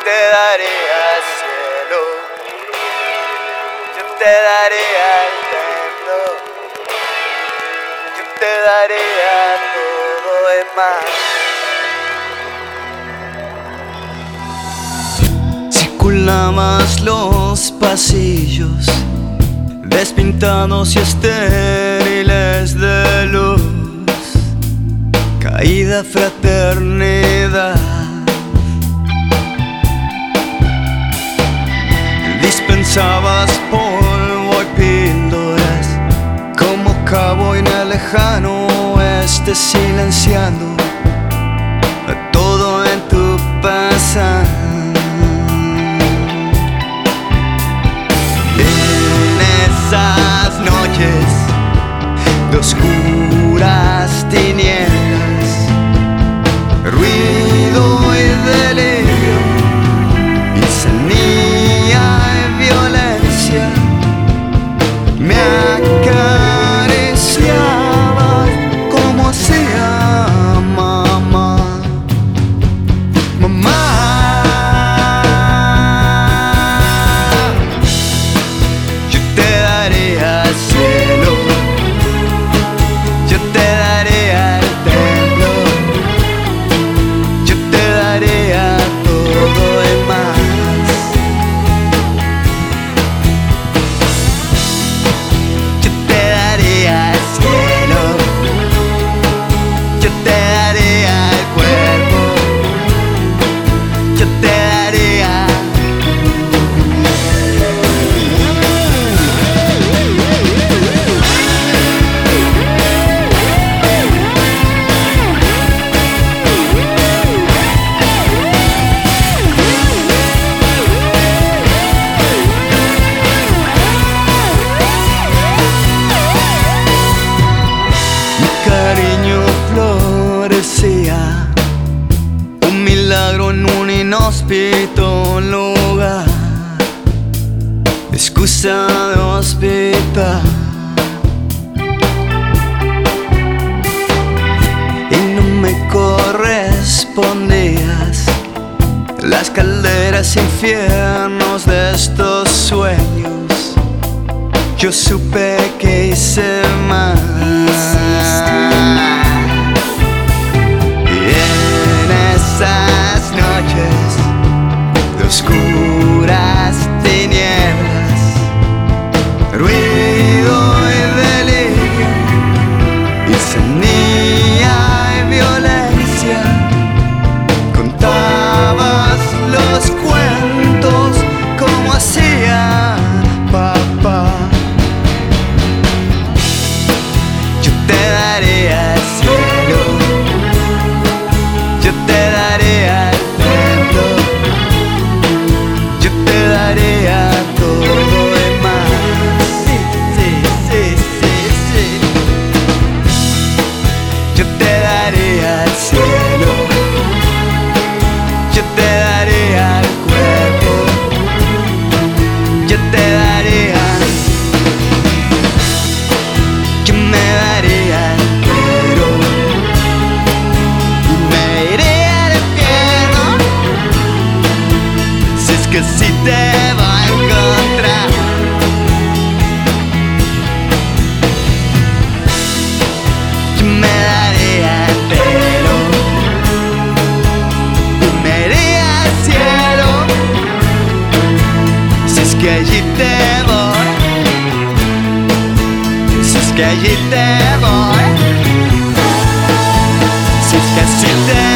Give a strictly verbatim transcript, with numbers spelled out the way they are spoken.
te daría el cielo, yo te daría el templo, yo te daría todo demás. Circulabas los pasillos despintados y estériles de luz, caída fraternidad. Dispensabas polvo y píldoras como cowboy en el lejano oeste, silenciando todo en tu pasado. En esas noches de oscuras tinieblas, ruido y delirio, insanía y violencia, me acariciabas como hacía mamá. Mamá, yo te daría el cielo, yo te daría el templo, yo te daría todo demás. Yo te daría el cielo, yo te daría el cuerpo, yo te daría. Mi cariño florecía, un milagro en un inhóspito lugar, excusa de hospital. Y no me correspondías las calderas infiernos de estos sueños. Yo supe que hice mal. Y en esas noches de oscuras tinieblas, ruido y delirio, insanía y violencia, contabas los cuentos como hacía papá. Yo te daría el cielo, yo te daría el templo, yo te daría todo demás. Sí, sí, sí, sí, sí. Yo te daría el cielo, yo te daría el cuerpo, yo te daría. Yo me daría entero y me iría al infierno, si es que sí te va a encontrar. Yo me daría entero y me iría al cielo, si es que allí te voy, si es que allí te voy, si es que así te